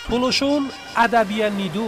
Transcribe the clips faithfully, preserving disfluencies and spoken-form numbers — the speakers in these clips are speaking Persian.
تولوشون ادبیه نیدو.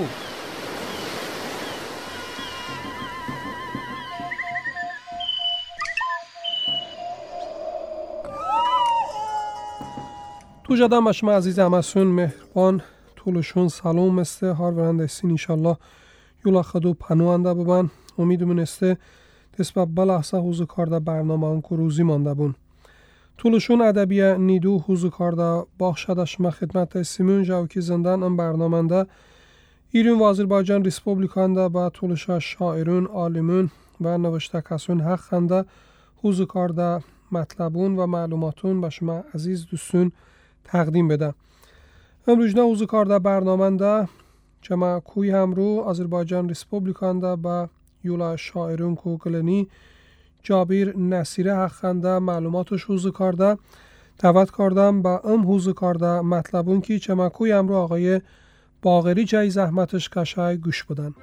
تو جدم بشما عزیز همسون مهربان تولوشون سلام مسته هار ورنده سین انشالله یولا خدو پنوانده ببن امیدمون استه دست بلا احسا حوزو کارده برنامه اون که روزی مانده بون. تولوشون ادبیه نیدو حوزو کارده باخشده شما خدمت سیمون جاوکی زندن ام برنامه ده ایران و آذربایجان ریسپوبلیکانده با تولوشا شاعرون، عالمون و نوشته کسون حق خنده حوزو کارده مطلبون و معلوماتون به شما عزیز دوستون تقدیم بده. امروز نه حوزو کارده برنامه ده جمع کوی همرو آذربایجان ریسپوبلیکانده با یولا شاعرون کو گلنی جابیر نصیره حق خنده معلوماتش حوزو کارده دعوت کردم با ام حوزو کارده مطلبون کی جمع کوی همرو آقای باقری جای زحمتش کشای گوش بدن.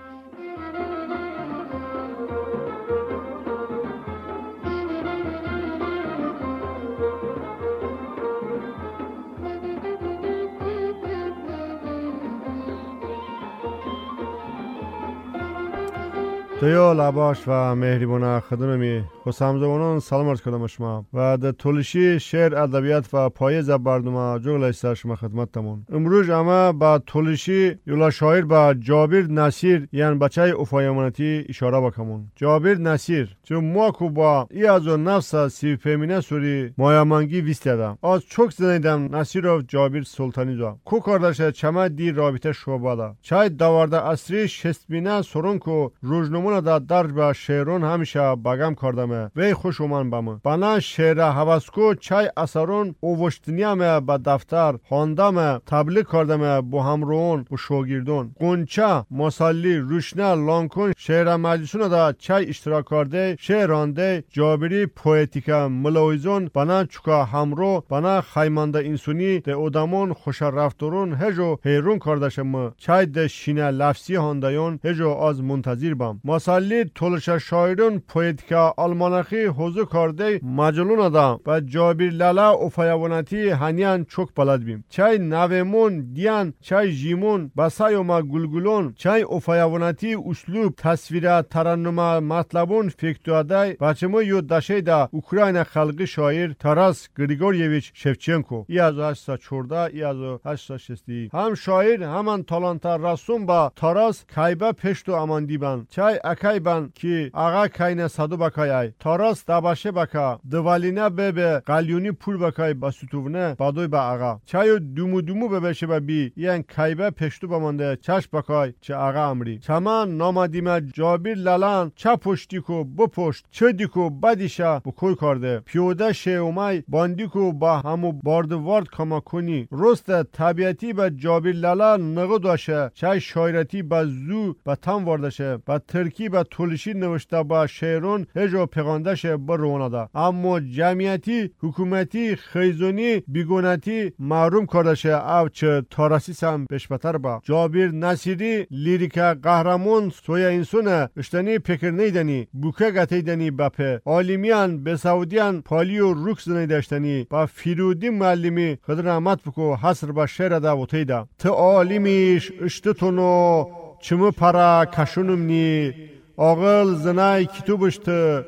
دیو لباش و مهربان خدممی خسامزمانان سلام عرض کردم شما و در تولشی شعر ادبیات و پاییز برنامه جوگل سر شما خدمتتون. امروز اما با تولشی یولا شاعر با جابیر نصیر یعنی بچه افایمانتی اشاره بکنم. جابیر نصیر چون ما کو با ای از نفس سی فمینه سوری مایامانگی ویستادم از چوک زنیدم نصیرov جابیر سلطانی دا کو کارداشه چما دی رابطه شوبادا چای دوارده اصری شستبینه سرون کو روزنامه دا درج با شعرون همیشه بگم کردم وی خوش اومن بامه بنا شعر حواسکو چای اثرون اوشتنیام با دفتر خواندم تبلیغ کردم با همروان و شاگردون گونچه مسلی روشنه لانکون شعر مجلسون دا چای اشتراک کرده شعرانده جابری پویتیکا ملویزون بنا چوکا همرو بنا خیمانده انسونی ده ادامون خوش رفتارون هجو هیرون کردشم چای ده شینه لفظی هاندایون هجو از منتظر بام مسلی تولش شاعرون پویتیکا آلمانخی حوزو کرده مجلون دا و جابیر لالا افایوانتی هنیان چوک بلد بیم چای نویمون دیان چای جیمون بسایو ما گلگلون چای افایوانتی اسلوب تصویر ترنم مطلبون فکتواده بچه ما یو دشه دا اوکراین خلقی شاعر تاراس گریگوریویچ شفچنکو ای از هشت چورده ای از هشت شستی هم شاعر همان تالانتا رسوم با تاراس کایبه پشتو اماندی بان چای اکای بان کی آقا کاینه صدو بکای تاراس دباشه بکا دوالینه ببه قلیونی پول بکای باسوتونه بادوی با آقا چای دومو دومو ببشه با بی یعنی کایبه پشتو بمانده چش بکای چه آقا امری چمان نامدیمه جابیر لالان چه پشتی کو بپشت چه دیکو بدیشه بکوی کرده پیوده شیومای باندیکو با همو باردوارد کما کنی رست طبیعتی به جابیر لالا نگو داشه چای شاعرتی با زو با تم واردشه با ترکی با تولشی نوشته با شعرون هجو پیغاندشه با رونادا اما جمعیتی حکومتی خیزونی بیگونتی محروم کردشه او چه تارسی سم بشبتر با جابیر نصیری لیریکا قهرمان سویا انسونه اشتنی پکر نیدنی بوکه گتیدنی بپه عالمیان بسعودیان پالیو روکس نیدشتنی با فیرودی معلمی خد رحمت بکو حسر با شعر دا و تیدا تو عالمیش اشتتونو چمو پرا کشونم نی آغل زنای کتوبشت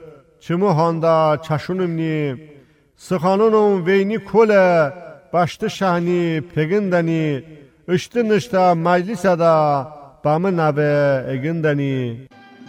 چمو هاندا چشونم نی سخانونم وینی کوله باشت شهنی پگندنی اشت نشتا مجلس دا بام نبه اگندنی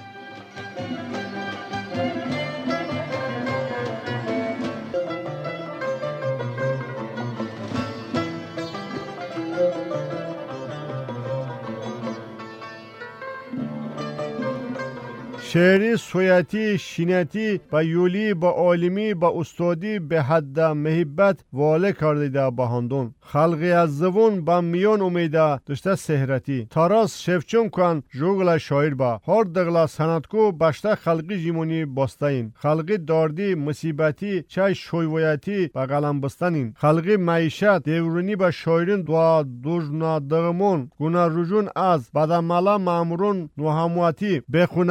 شعری سویتی شینتی با یولی با عالمی با استادی به حد محبت واله کرده با هندون خلقی از زبون با میان امیده دشته سهرتی تاراس شفچنکوان جوگل شاعر با هر دغلا سندکو باشته خلقی جیمونی باستین خلقی داردی مصیبتی چای شویویتی با قلم بستنین خلقی معیشت دیورونی با شاعرین دوا دوجنا دغمون گنا رجون از بدمالا مامورون نوهمواتی بخونه وظیفه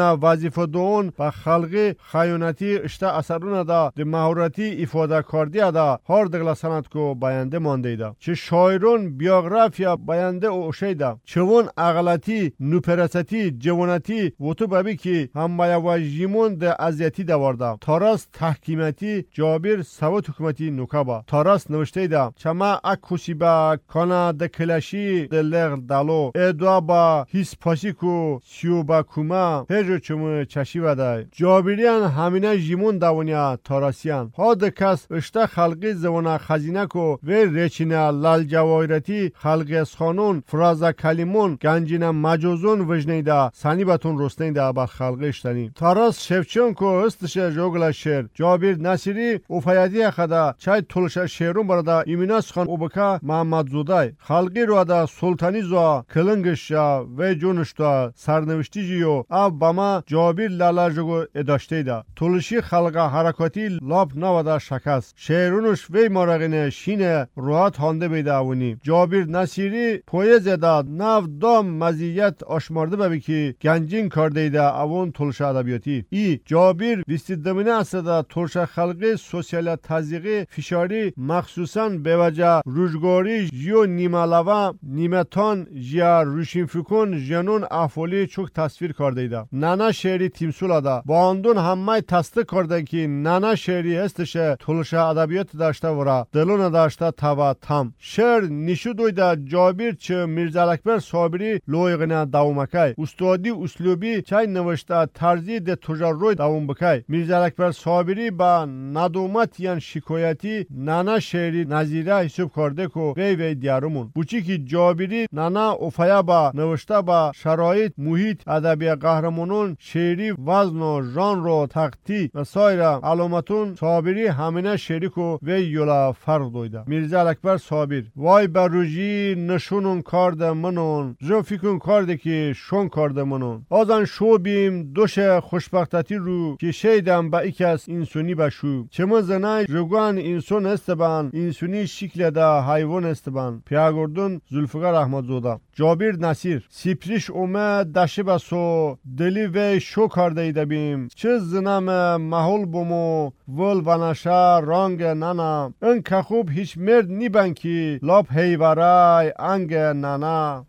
استفاده اون با خلقی خیانتی اشته اثرون دا د مهارتی افاده کردی دا هر دگلا سند کو باینده مانده دا چه شاعرون بیوگرافیا باینده اوشه دا چون اغلطی نوپرستی جوانتی و تو ببی که هم بایا و جیمون د ازیتی دا ورده تاراس تحکیمتی جابر سوات حکومتی نوکابا تاراس نوشته دا چما اکوسی با کانا د کلاشی د لغ دالو ادوا با هیس پاسیکو سیو با کوما هجو چمو چشی ودای جابریان همینه جیمون داونیا تاراسیان ها د کس اشته خلقی زوانا خزینه کو و ریچینه لال جواهرتی خلقی اسخانون فرازا کلیمون گنجینه مجوزون وجنه دا سانی باتون رستنی دا با خلقی اشتنی تاراس شفچونکو استشه جوگل شیر جابر نصیری اوفایدی خدا چای تلشه شیرون بردا ایمیناس خان اوبکا محمد زودای خلقی رو دا سلطانی زوا کلنگشا و جونشتا سرنوشتی جیو اب باما جابر لالا جگو اداشته دا تلشی خلقا حرکاتی لاب نوادا شکست شیرونش وی مارغینه شینه روحات هانده بیده اونی جابر نصیری پویز دا نو دام مزیت آشمارده ببی که گنجین کرده ایده اون تلش ادبیاتی ای جابر ویستیدمینه است دا تلش خلقی سوسیال تزیقی فشاری مخصوصاً به وجه روزگاری جیو نیمالوا نیمتان جیا روشین فکون جنون افولی چوک تصویر کرده ایده نانا شعری تیمسول دا با اندون همه تصدیق کرده که نانا شعری هستشه تلش ادبیات داشته ورا دلون داشته توا تام شعر نشو دویده جابر چه میرزا اکبر صابری لویغنه دومکای استادی اسلوبی چای نوشته ترزی ده تجار روی دوم بکای میرزا اکبر صابری با ندومت یان شکایتی نانا شعری نظیره حساب کرده کو وی وی دیارمون بوچی که جابری نانا اوفیا با نوشته با شرایط محیط ادبی قهرمانون شعری وزن و ژانر تختی و سایر علامتون صابری همینه شعری کو وی یولا فرق دویده میرزا اکبر صابر وای بر روجی نشونون کارد منون جو فکرون کارده که شون کارده منون آزان شو بیم دوش خوشبختتی رو که شیدم با ایک از انسونی بشو چمو زنای جگوان انسون استبان انسونی شکل دا حیوان استبان پیاگردون زلفقار احمد زوده جابر نصیر سپریش اومد دشه بسو دلی و شو کرده ایده بیم چه زنم محول بومو ول ونشا رانگ نانا ان که خوب هیچ مرد نیبن که لاب هیورای انگ نانا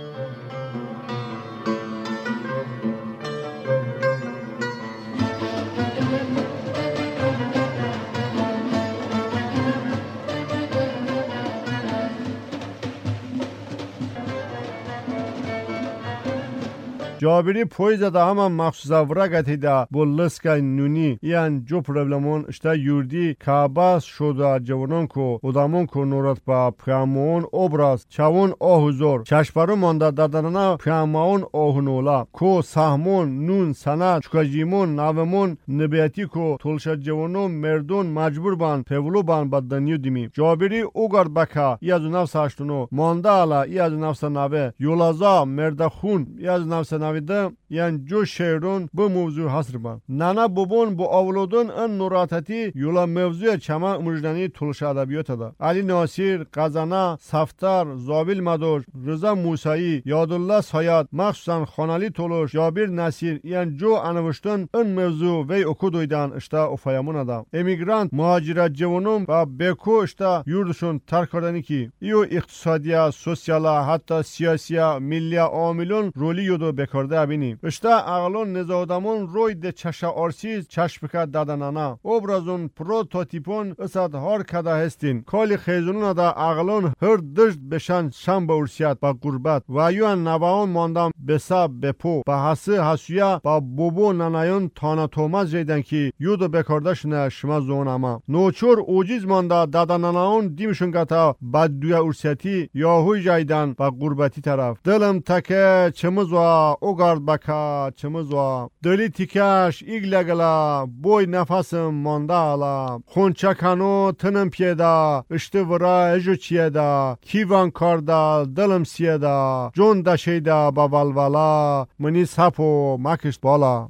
جابری پویزه دا همه مخصوصا ورگتی دا بولسکا نونی یان جو پرابلمون اشتا یوردی کاباس شده جوانان کو ادامون کو نورت با پرامون obraz چاون آهوزور چشپارو مانده دادنانا پرامون آهونولا کو سهمون نون سنا چکاجیمون نومون نبیتی کو تولشا جوانون مردون مجبور بان پولو بان با دنیو دیمی جابری اوگرد بکا یازو نفس هشتونو مانده علا یازو نفس نوه یولازا مردخون یازو نفس نوه ده یعنی جو شعرون bu موضوع حصر بان نانا بوبون bu avlodun en nuratati yola mevzuya çama umurjani tulş adabiyata da Ali Nasir, Qazana, Saftar, Zabil Madosh, Rıza Musayi, Yadullah Sayad, maxsusan Xanali Toluş, Jabir Nasir yani jo anavuştun en mevzu ve okudoydan işte ofayamuna da emigrant muhacirat cevanum ve beko işte yurduşun terk kardani ki iyo iktisadiya, sosyala hatta siyasiya, milliya amilun roli yodo bekarde abini işte ağlon nezadamon roy de çaşa arsiz çaşbika dadanana obrazun prototipon esad har kada hestin kali khezununa da ağlon her dışt beşan şam baursiyat ba gurbet ve yuan navaon mandam besab bepo ba hası hasuya ba bobo nanayon tanatomas jeyden ki yudo bekardaşına şma zonama noçur ojiz manda dadananaon dimşun gata badduya ursiyati yahuy jaydan ba gurbeti taraf dilim take çımızwa ogard baka çımızwa deli tikaş iglagala boy nefasım manda ala khonchakano tınım piyeda işte vura ejo çiyeda kivan karda dilim siyeda jon da şeyda babalvala mani sapo makish bala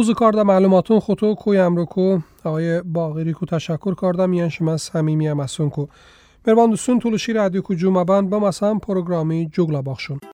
حوز کارده معلوماتون خطو کوی امرو کو آقای باقری کو تشکر کارده میان شما صمیمی امسون کو. مروان دوستون تولشی رادیو کو جومبان با مثلا پروگرامی جوگلا باخشون.